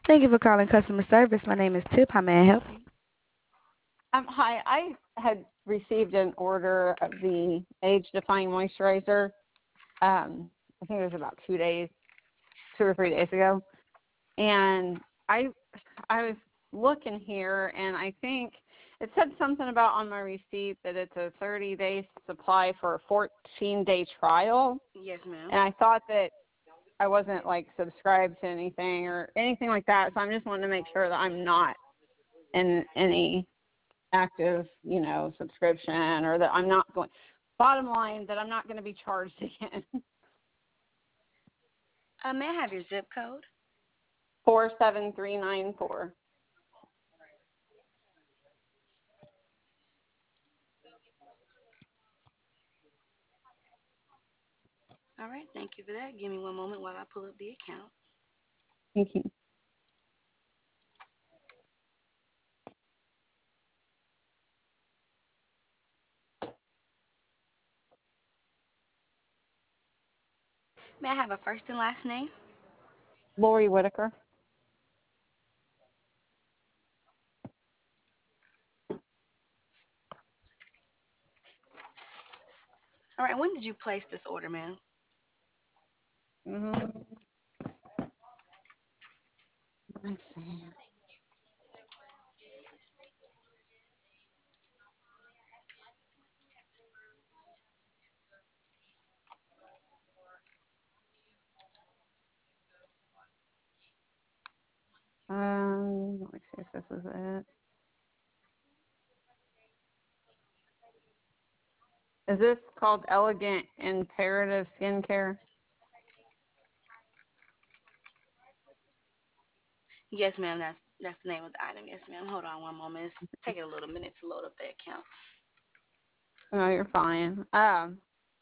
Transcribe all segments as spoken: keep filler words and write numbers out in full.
Thank you for calling customer service. My name is Tip. How may I help you? Um, hi, I had received an order of the Age Defying Moisturizer. Um, I think it was about two days, two or three days ago, and I, I was looking here, and I think it said something about on my receipt that it's a thirty day supply for a fourteen day trial, Yes, ma'am. and I thought that I wasn't like subscribed to anything or anything like that, so I'm just wanting to make sure that I'm not in any active, you know, subscription, or that I'm not going, bottom line, that I'm not going to be charged again. Uh, may I have your zip code? four seven three nine four. All right, thank you for that. Give me one moment while I pull up the account. Thank you. May I have a first and last name? Lori Whitaker. All right, when did you place this order, ma'am? Mm-hmm. Let's see. Um, let me see if this is it. Is this called Elegant Imperative Skincare? Yes, ma'am. That's that's the name of the item. Yes, ma'am. Hold on one moment. It's taking a little minute to load up the account. No, you're fine. Um,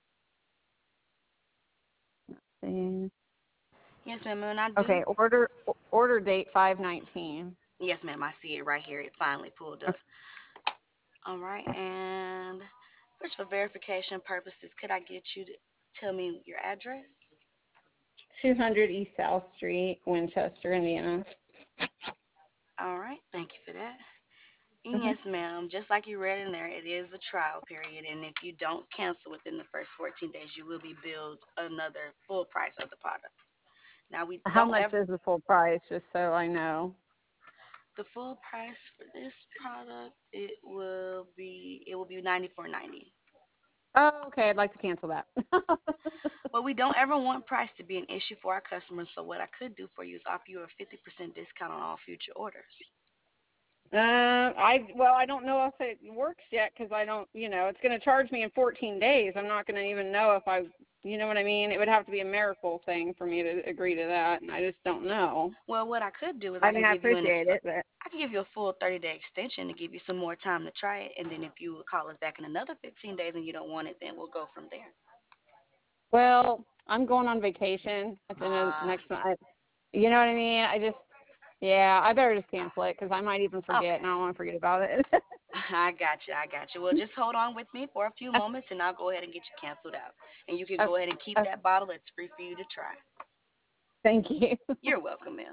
let's see. Yes, ma'am. And I do. Okay, order order date five nineteen. Yes, ma'am. I see it right here. It finally pulled up. Okay. All right, and first for verification purposes, could I get you to tell me your address? two hundred East South Street, Winchester, Indiana. All right, thank you for that. And Mm-hmm. yes, ma'am, just like you read in there, it is a trial period, and if you don't cancel within the first fourteen days, you will be billed another full price of the product. Now, we How don't much ever, is the full price, just so I know? the full price for this product, it will be, it will be ninety-four ninety. Oh, okay. I'd like to cancel that. But we don't ever want price to be an issue for our customers, so what I could do for you is offer you a fifty percent discount on all future orders. Uh, I well, I don't know if it works yet because I don't, you know, it's going to charge me in fourteen days. I'm not going to even know if I, you know what I mean? It would have to be a miracle thing for me to agree to that, and I just don't know. Well, what I could do is I I mean, can I give you an appreciate it, but I can give you a full thirty day extension to give you some more time to try it, and then if you call us back in another fifteen days and you don't want it, then we'll go from there. well, I'm going on vacation at the end of Ah, next month. You know what I mean? I just, yeah, I better just cancel it because I might even forget, and okay. I don't want to forget about it. I got you. I got you. Well, just hold on with me for a few moments, and I'll go ahead and get you canceled out. And you can Okay, go ahead and keep okay, that bottle. It's free for you to try. thank you. You're welcome, ma'am.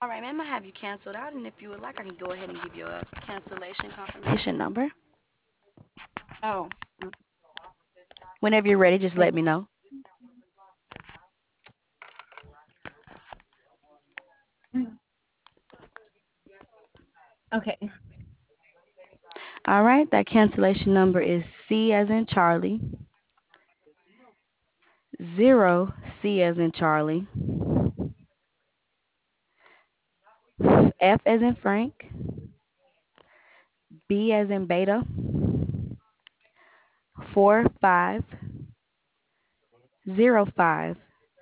All right, ma'am, I have you canceled out, and if you would like, I can go ahead and give you a cancellation confirmation number. Oh, Whenever you're ready, just let thank me know. you. Okay. All right, that cancellation number is C as in Charlie, zero C as in Charlie, F as in Frank, B as in Beta, four five zero five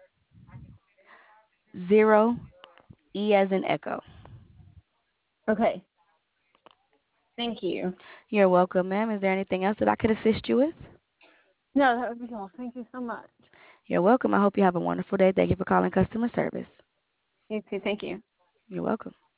zero E as in Echo. Okay. Thank you. You're welcome, ma'am. Is there anything else that I could assist you with? No, that would be all. Thank you so much. You're welcome. I hope you have a wonderful day. Thank you for calling customer service. You too. Thank you. You're welcome.